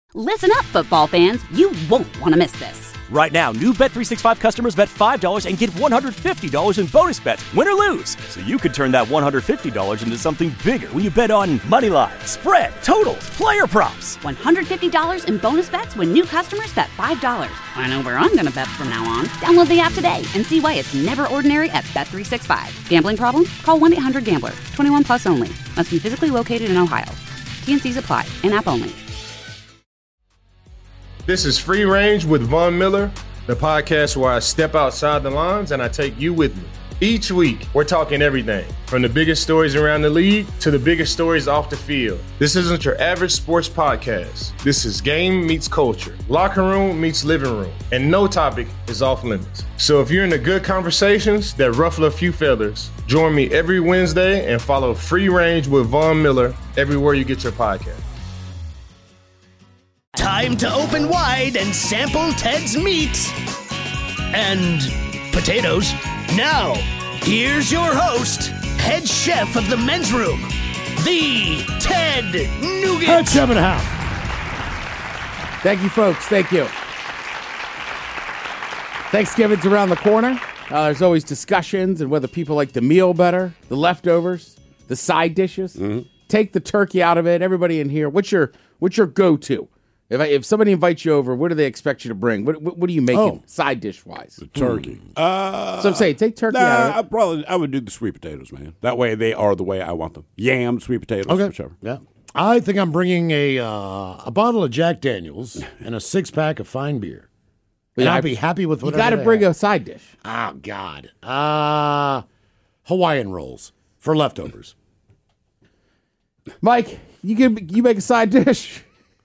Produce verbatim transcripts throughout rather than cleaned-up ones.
Listen up, football fans. You won't want to miss this. Right now, new Bet three sixty-five customers bet five dollars and get one hundred fifty dollars in bonus bets, win or lose. So you could turn that one hundred fifty dollars into something bigger when you bet on money line, spread, totals, player props. one hundred fifty dollars in bonus bets when new customers bet five dollars. I know where I'm going to bet from now on. Download the app today and see why it's never ordinary at Bet three sixty-five. Gambling problem? Call one eight hundred gambler. twenty-one plus only. Must be physically located in Ohio. T N Cs apply. In-app only. This is Free Range with Von Miller, the podcast where I step outside the lines and I take you with me. Each week, we're talking everything from the biggest stories around the league to the biggest stories off the field. This isn't your average sports podcast. This is game meets culture, locker room meets living room, and no topic is off limits. So if you're into good conversations that ruffle a few feathers, join me every Wednesday and follow Free Range with Von Miller everywhere you get your podcast. Time to open wide and sample Ted's meat and potatoes. Now, here's your host, head chef of the men's room, the Ted Nugent. Head chef in the house. Thank you, folks. Thank you. Thanksgiving's around the corner. Uh, there's always discussions and whether people like the meal better, the leftovers, the side dishes. Mm-hmm. Take the turkey out of it. Everybody in here, what's your what's your go-to? If I, if somebody invites you over, what do they expect you to bring? What what, what are you making oh, side dish wise? The turkey. Mm. Uh, so I'm saying take turkey nah, out of it. I probably I would do the sweet potatoes, man. That way they are the way I want them. Yam, sweet potatoes, okay. whichever. Yeah. I think I'm bringing a uh, a bottle of Jack Daniels and a six pack of fine beer. And yeah, I'll be happy with whatever. You got to bring have. a side dish. Oh God, uh, Hawaiian rolls for leftovers. Mike, you give you make a side dish.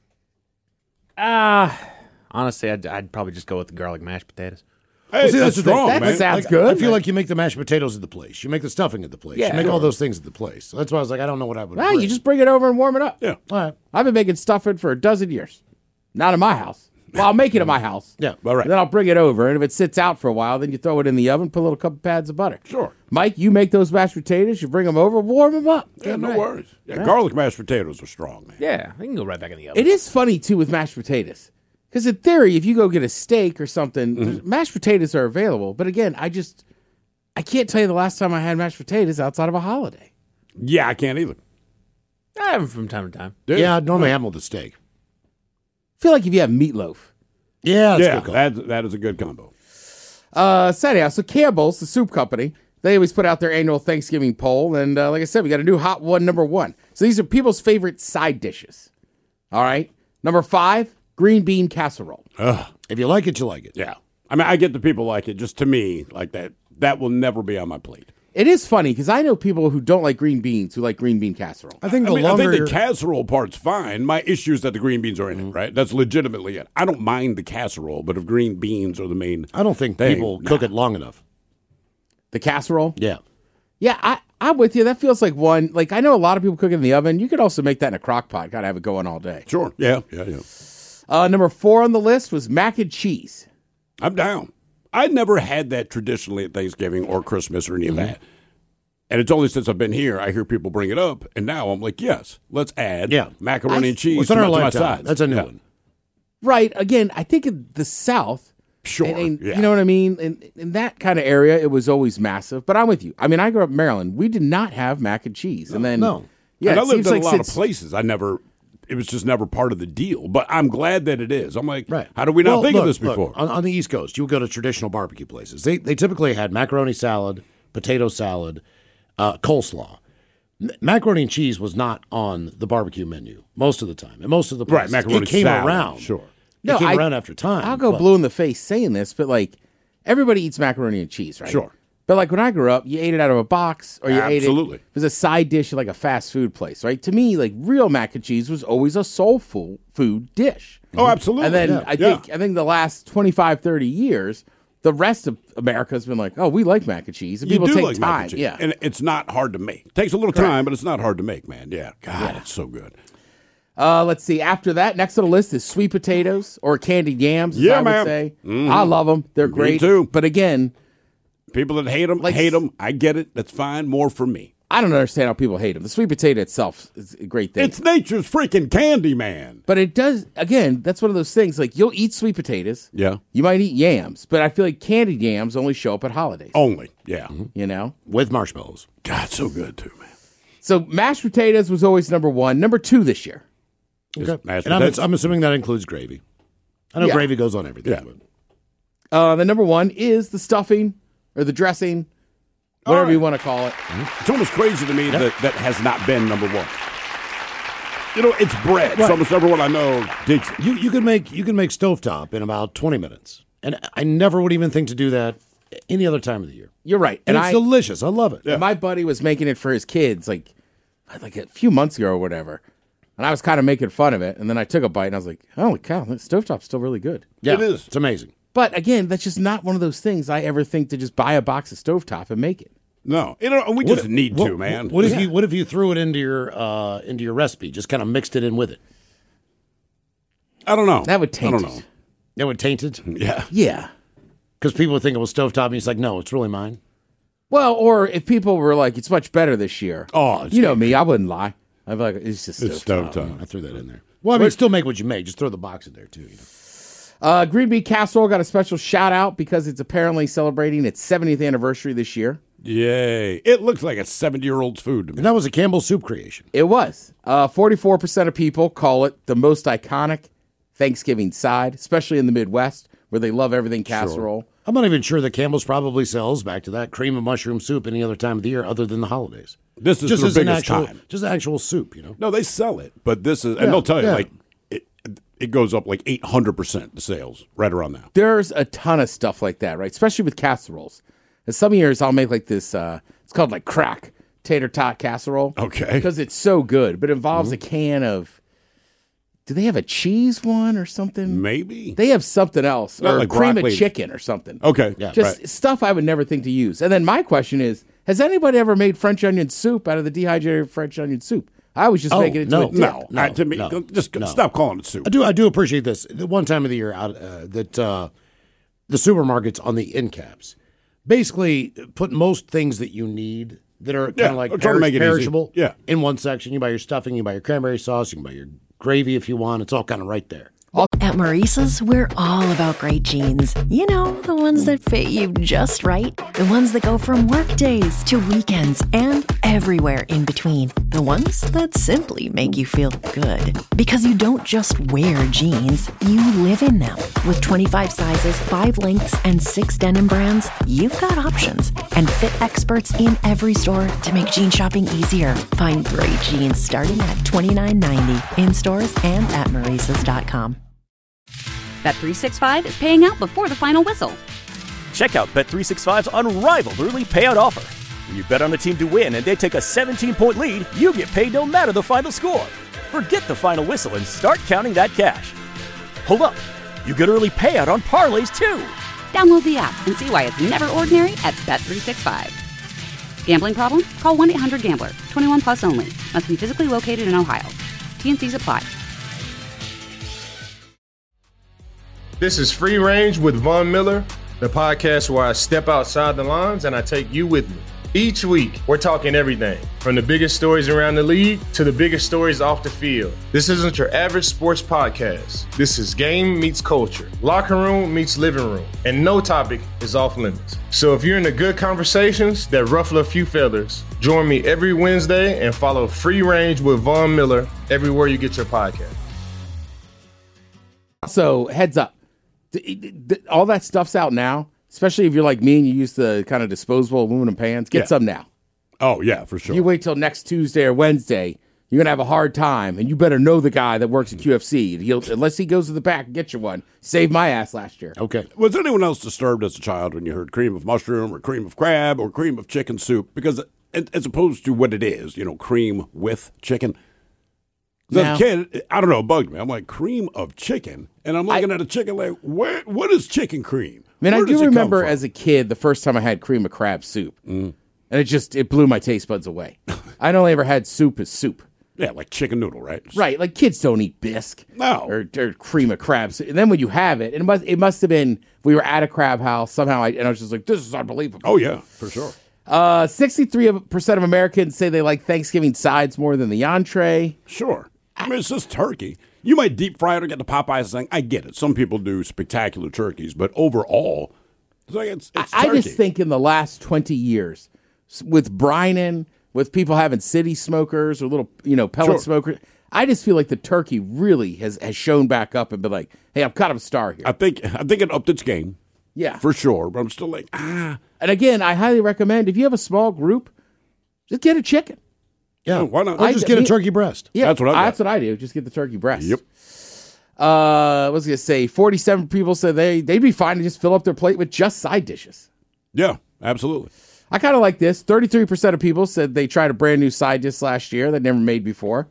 Ah, uh, honestly, I'd, I'd probably just go with the garlic mashed potatoes. Hey, well, see, that's, that's strong, that man. sounds like, good. I feel like you make the mashed potatoes at the place. You make the stuffing at the place. Yeah, you make sure. all those things at the place. So that's why I was like, I don't know what I would. Well, bring. you just bring it over and warm it up. Yeah, all right. I've been making stuffing for a dozen years. Not in my house. Well, I'll make it at my house. Yeah, all right. And then I'll bring it over, and if it sits out for a while, then you throw it in the oven, put a little couple pads of butter. Sure. Mike, you make those mashed potatoes, you bring them over, warm them up. Yeah, no right. worries. Yeah, right. Garlic mashed potatoes are strong, man. Yeah, I can go right back in the oven. It is funny, too, with mashed potatoes. Because in theory, if you go get a steak or something, mm-hmm. mashed potatoes are available. But again, I just, I can't tell you the last time I had mashed potatoes outside of a holiday. Yeah, I can't either. I have them from time to time. Dude. Yeah, I normally have them with a steak. I feel like if you have meatloaf. Yeah, yeah, that that is a good combo. Uh, so anyhow, so Campbell's, the soup company, they always put out their annual Thanksgiving poll, and uh, like I said, we got a new hot one, number one. So these are people's favorite side dishes. All right, number five, green bean casserole. Ugh. If you like it, you like it. Yeah, I mean, I get the people like it. Just to me, like that, that will never be on my plate. It is funny because I know people who don't like green beans who like green bean casserole. I think the I mean, longer I think the casserole part's fine. My issue is that the green beans are in mm-hmm. it, right? That's legitimately it. I don't mind the casserole, but if green beans are the main I don't think thing, people nah. cook it long enough. The casserole? Yeah. Yeah, I, I'm with you. That feels like one. Like, I know a lot of people cook it in the oven. You could also make that in a crock pot. Got to have it going all day. Sure. Yeah, yeah, yeah. Uh, number four on the list was mac and cheese. I'm down. I never had that traditionally at Thanksgiving or Christmas or any of mm-hmm. that. And it's only since I've been here I hear people bring it up, and now I'm like, yes, let's add yeah. macaroni I, and cheese well, to, our my, to my sides. That's a new yeah. one. Right. Again, I think in the South, sure, and, and, yeah. you know what I mean? In, in that kind of area, it was always massive. But I'm with you. I mean, I grew up in Maryland. We did not have mac and cheese. No, and then, no. Yeah, and I it lived seems in like a lot since, of places. I never, it was just never part of the deal. But I'm glad that it is. I'm like, right. how did we not well, think look, of this before? Look, on, on the East Coast, you would go to traditional barbecue places. They they typically had macaroni salad, potato salad, uh, coleslaw. Macaroni and cheese was not on the barbecue menu most of the time, and most of the places. Right, macaroni it came salad, around. sure. No, it came I, around after time. I'll go but, blue in the face saying this, but like everybody eats macaroni and cheese, right? Sure. But like when I grew up, you ate it out of a box, or you Absolutely. ate it. It was a side dish at like a fast food place, right? To me, like real mac and cheese was always a soulful food dish. Oh, absolutely. And then yeah. I think yeah. I think the last twenty-five, thirty years, the rest of America has been like, oh, we like mac and cheese, and you people do take like time. mac and cheese. Yeah, and it's not hard to make. It takes a little Correct. time, but it's not hard to make, man. Yeah, God, Yeah. it's so good. Uh, let's see. After that, next on the list is sweet potatoes or candied yams. As Yeah, I would man. say. Mm-hmm. I love them. They're Me great. too. But again, People that hate them, Like- hate them. I get it. That's fine. More for me. I don't understand how people hate them. The sweet potato itself is a great thing. It's nature's freaking candy, man. But it does, again, that's one of those things. Like, you'll eat sweet potatoes. Yeah. You might eat yams. But I feel like candied yams only show up at holidays. Only, yeah. You know? With marshmallows. God, so good, too, man. So mashed potatoes was always number one. Number two this year. Okay. mashed And I'm, potatoes. I'm assuming that includes gravy. I know Yeah. gravy goes on everything. Yeah. But Uh, the number one is the stuffing or the dressing, whatever right. you want to call it. It's almost crazy to me that that has not been number one. You know, it's bread. Right. So almost everyone I know digs it. you, you can make you can make stovetop in about twenty minutes. And I never would even think to do that any other time of the year. You're right. And, And it's I, delicious. I love it. Yeah. my buddy was making it for his kids like, like a few months ago or whatever. And I was kind of making fun of it. And then I took a bite and I was like, holy cow, that stovetop's still really good. Yeah, It is. It's amazing. But again, that's just not one of those things I ever think to just buy a box of stovetop and make it. No, you know, we just need what, to, man. What if you what if you threw it into your uh, into your recipe? Just kind of mixed it in with it. I don't know. That would taint I don't know. it. That would taint it Yeah. Yeah. because people would think it was stovetop, and he's like, "No, it's really mine." Well, or if people were like, it's much better this year. Oh, it's you know me, I wouldn't lie. I'd be like, it's just It's stovetop. stovetop. I threw that in there. Well, I mean, still make what you make. Just throw the box in there too. You know? Uh, green bean casserole got a special shout out because it's apparently celebrating its seventieth anniversary this year. Yay. It looks like a seventy-year-old's food to me. And that was a Campbell's soup creation. It was. Uh, forty-four percent of people call it the most iconic Thanksgiving side, especially in the Midwest where they love everything casserole. I'm not even sure that Campbell's probably sells back to that cream of mushroom soup any other time of the year other than the holidays. This is just their as an biggest actual, time. just actual soup, you know. No, they sell it, but this is, Yeah, and they'll tell you, yeah. like, it, it goes up like eight hundred percent the sales right around now. There's a ton of stuff like that, right? Especially with casseroles. And some years I'll make like this, uh, it's called like crack tater tot casserole. Okay. Because it's so good, but it involves a can of, do they have a cheese one or something? Maybe. They have something else, Not or like cream broccoli. of chicken or something. Okay. Yeah. Just right. stuff I would never think to use. And then my question is, has anybody ever made French onion soup out of the dehydrated French onion soup? I was just Oh, making it into no, a dip. No, No, I- to me, no, just no. stop calling it soup. I do I do appreciate this. The one time of the year out uh, that uh, the supermarkets on the end caps basically put most things that you need that are kind Yeah, of like they're trying to make it easy. perishable Yeah. in one section. You buy your stuffing, you buy your cranberry sauce, you can buy your gravy if you want. It's all kind of right there. At Maurice's, we're all about great jeans. You know, the ones that fit you just right. The ones that go from work days to weekends and everywhere in between. The ones that simply make you feel good. Because you don't just wear jeans, you live in them. With twenty-five sizes, five lengths, and six denim brands, you've got options. And fit experts in every store to make jean shopping easier. Find great jeans starting at twenty-nine ninety in stores and at Maurice's dot com. Bet three sixty-five is paying out before the final whistle. Check out Bet three sixty-five's unrivaled early payout offer. When you bet on a team to win and they take a seventeen-point lead, you get paid no matter the final score. Forget the final whistle and start counting that cash. Hold up. You get early payout on parlays, too. Download the app and see why it's never ordinary at Bet three sixty-five. Gambling problem? Call one eight hundred gambler. twenty-one plus only. Must be physically located in Ohio. T N Cs apply. This is Free Range with Von Miller, the podcast where I step outside the lines and I take you with me. Each week, we're talking everything from the biggest stories around the league to the biggest stories off the field. This isn't your average sports podcast. This is game meets culture, locker room meets living room, and no topic is off limits. So if you're into good conversations that ruffle a few feathers, join me every Wednesday and follow Free Range with Von Miller everywhere you get your podcast. So heads up, Th- th- all that stuff's out now. Especially if you're like me and you use the kind of disposable aluminum pans. Get Yeah. some now. Oh, yeah, for sure. You wait till next Tuesday or Wednesday, you're gonna have a hard time, and you better know the guy that works at Q F C. He'll unless he goes to the back and get you one. Saved my ass last year. Okay. Was anyone else disturbed as a child when you heard cream of mushroom or cream of crab or cream of chicken soup? Because it, as opposed to what it is, you know, cream with chicken. 'Cause Now- as a kid, I don't know, it bugged me. I'm like, cream of chicken? And I'm looking I- at a chicken like, where, what is chicken cream? I mean, Where I does do it come remember from? as a kid the first time I had cream of crab soup, mm. and it just it blew my taste buds away. I'd only ever had soup as soup. Yeah, like chicken noodle, right? Right, like kids don't eat bisque No. or, or cream of crab soup. And then when you have it, it must it must have been we were at a crab house somehow, I, and I was just like, this is unbelievable. Oh, yeah, for sure. Uh, sixty-three percent of Americans say they like Thanksgiving sides more than the entree. Sure. I mean, it's just turkey. You might deep fry it or get the Popeyes thing. I get it. Some people do spectacular turkeys, but overall, it's like it's, it's I, I turkey. just think in the last twenty years, s- with brining, with people having city smokers or little, you know, pellet Sure. smokers, I just feel like the turkey really has, has shown back up and been like, hey, I'm kind of a star here. I think I think it upped its game. Yeah. For sure. But I'm still like, ah. And again, I highly recommend if you have a small group, just get a chicken. Yeah, why not? Or I- just get a me- turkey breast. Yeah, That's what I got. That's what I do. Just get the turkey breast. Yep. Uh, I was gonna say forty-seven people said they they'd be fine to just fill up their plate with just side dishes. Yeah, absolutely. I kind of like this. thirty-three percent of people said they tried a brand new side dish last year that never made before.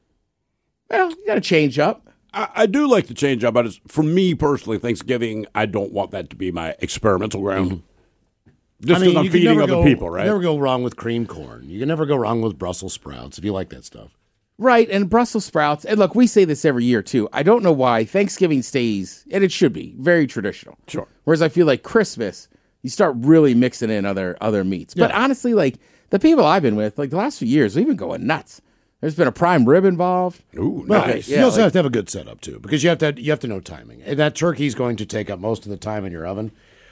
Well, you got to change up. I, I do like to change up, but it's, for me personally, Thanksgiving, I don't want that to be my experimental ground. Mm-hmm. Just because I'm you can feeding never other go- people, right? Never go wrong with cream corn. You can never go wrong with Brussels sprouts if you like that stuff. Right, and Brussels sprouts. And look, we say this every year too. I don't know why Thanksgiving stays, and it should be very traditional. Sure. Whereas I feel like Christmas, you start really mixing in other other meats. But Yeah. honestly, like the people I've been with, like the last few years, we've been going nuts. There's been a prime rib involved. Ooh, Well, nice. yeah, you also like- have to have a good setup too, because you have to you have to know timing. And that turkey's going to take up most of the time in your oven,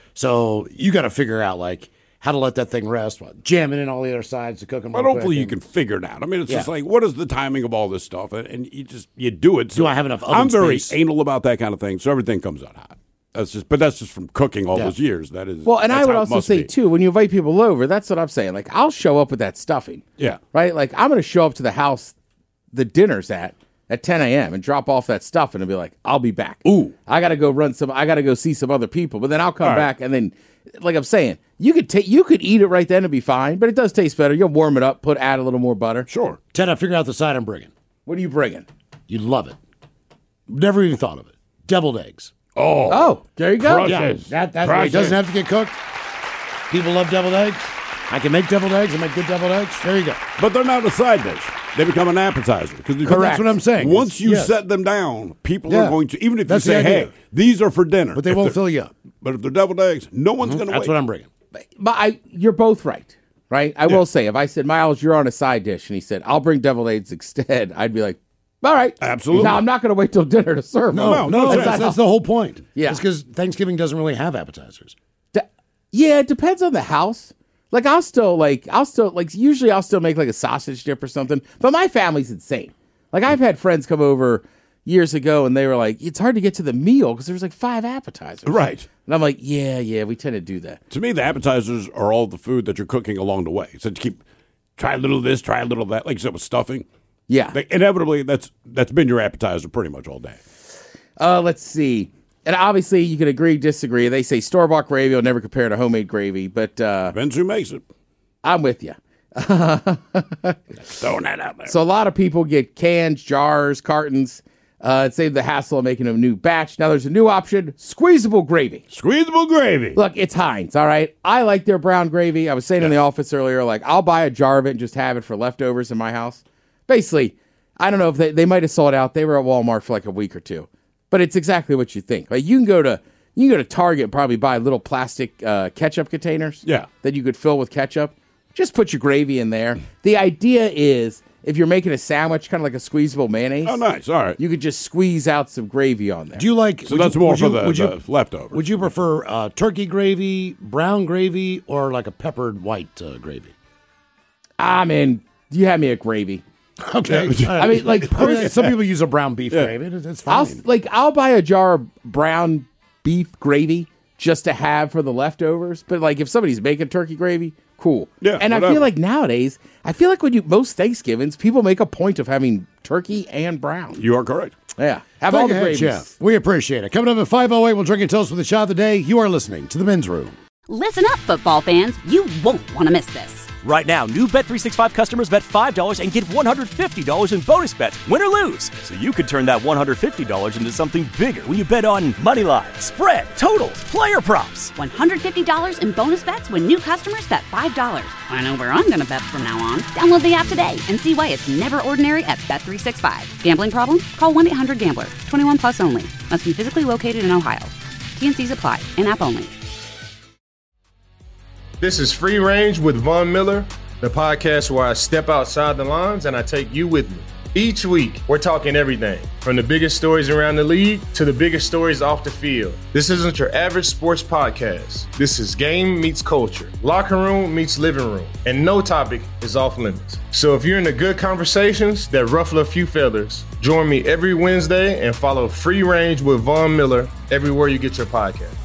so you got to figure out like how to let that thing rest, while jamming in all the other sides to cook them. But hopefully you can figure it out. I mean, it's just Yeah. like, what is the timing of all this stuff? And, and you just you do it. Do I have enough oven I'm very space? anal about that kind of thing, so everything comes out hot. That's just, but that's just from cooking all Yeah. those years. That is Well, and that's I would how it also must say be. too, when you invite people over, that's what I'm saying. Like I'll show up with that stuffing. Yeah. Right? Like I'm gonna show up to the house the dinner's at at ten a.m. and drop off that stuff and be like, I'll be back. Ooh. I gotta go run some I gotta go see some other people. But then I'll come All right. back and then like I'm saying, you could take you could eat it right then and be fine, but it does taste better. You'll warm it up, put add a little more butter. Sure. Ted, I figure out the side I'm bringing. What are you bringing? You'd love it. Never even thought of it. Deviled eggs. Oh. Oh, there you go. Crushes. Yeah, that that Crushes. it doesn't have to get cooked. People love deviled eggs. I can make deviled eggs. I make good deviled eggs. There you go. But they're not a side dish. They become an appetizer. Because But that's what I'm saying. Once you Yes. set them down, people Yeah. are going to, even if That's you the say, idea. hey, these are for dinner. But they If won't they're- fill you up. But if they're deviled eggs, no one's going to That's wait. what I'm bringing. But I, you're both right, right? I will say, if I said, Miles, you're on a side dish, and he said, I'll bring deviled eggs instead, I'd be like, all right. Absolutely. Now, I'm not going to wait till dinner to serve No, them. no, no, that's, not that's how- the whole point. Yeah. It's because Thanksgiving doesn't really have appetizers. De- yeah, it depends on the house. Like, I'll still, like, I'll still, like, usually I'll still make, like, a sausage dip or something. But my family's insane. Like, I've had friends come over years ago, and they were like, it's hard to get to the meal because there was, like, five appetizers. Right. And I'm like, yeah, yeah, we tend to do that. To me, the appetizers are all the food that you're cooking along the way. So to keep, try a little of this, try a little of that. Like you said, with stuffing. Yeah. Like, inevitably, that's that's been your appetizer pretty much all day. Uh, let's see. And obviously, you can agree, disagree. They say store-bought gravy will never compare to homemade gravy, but uh, Depends who makes it. I'm with you. Throwing that out there. So a lot of people get cans, jars, cartons. Uh, it saved the hassle of making a new batch. Now there's a new option, squeezable gravy. Squeezable gravy. Look, it's Heinz, all right? I like their brown gravy. I was saying in the office earlier, like, I'll buy a jar of it and just have it for leftovers in my house. Basically, I don't know if they, they might have sold out. They were at Walmart for like a week or two. But it's exactly what you think. Like, you can go to you can go to Target and probably buy little plastic uh, ketchup containers Yeah. that you could fill with ketchup. Just put your gravy in there. The idea is, if you're making a sandwich, kind of like a squeezable mayonnaise, Oh, nice. All right. you could just squeeze out some gravy on there. Do you like? So would that's you- more would for you- the, would you, the leftovers. Would you prefer uh, turkey gravy, brown gravy, or like a peppered white uh, gravy? I mean, you have me at gravy. Okay. I mean, like, pers- some people use a brown beef gravy. It- It's I'll fine. like I'll buy a jar of brown beef gravy just to have for the leftovers. But like if somebody's making turkey gravy, cool. Yeah, and I whatever. feel like nowadays, I feel like when you most Thanksgivings, people make a point of having turkey and brown. You are correct. Yeah, have Thank all the you, Head gravies. Chef. We appreciate it. Coming up at five oh eight, we'll drink and toast with the shot of the day. You are listening to the Men's Room. Listen up, football fans. You won't want to miss this. Right now, new Bet three sixty-five customers bet five dollars and get one hundred fifty dollars in bonus bets, win or lose. So you could turn that one hundred fifty dollars into something bigger when you bet on money line, spread, totals, player props. one hundred fifty dollars in bonus bets when new customers bet five dollars. I know where I'm going to bet from now on. Download the app today and see why it's never ordinary at Bet three sixty-five. Gambling problem? Call one eight hundred gambler. twenty-one plus only. Must be physically located in Ohio. T and C's apply. In-app only. This is Free Range with Von Miller, the podcast where I step outside the lines and I take you with me. Each week, we're talking everything from the biggest stories around the league to the biggest stories off the field. This isn't your average sports podcast. This is game meets culture, locker room meets living room, and no topic is off limits. So if you're into good conversations that ruffle a few feathers, join me every Wednesday and follow Free Range with Von Miller everywhere you get your podcast.